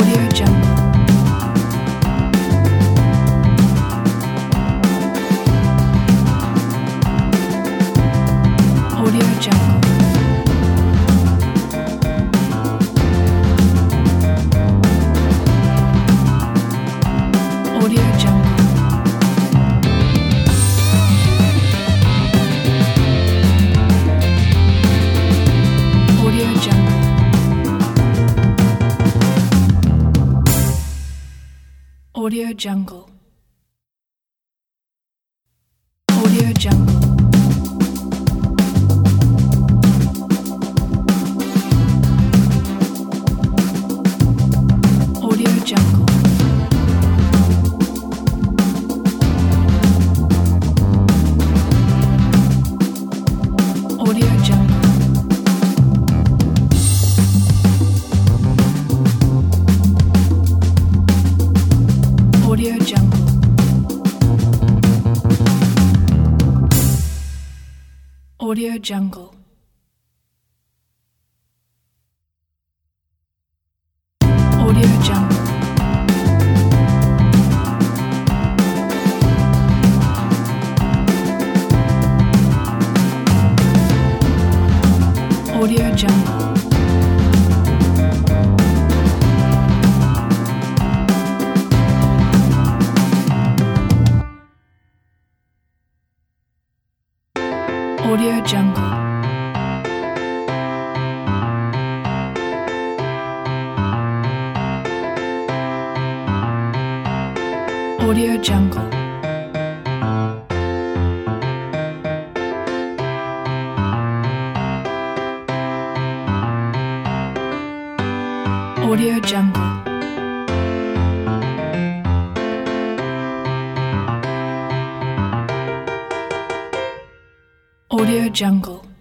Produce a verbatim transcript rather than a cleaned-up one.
Audio Jungle. Audio Jungle. Audio Jungle. Audio Jungle. Audio Jungle. Audio Jungle. Audio Jungle. Audio Jungle. Audio Jungle. Audio Jungle. Audio Jungle. Audio Jungle. Audio Jungle. Audio Jungle. Audio Jungle. Audio Jungle.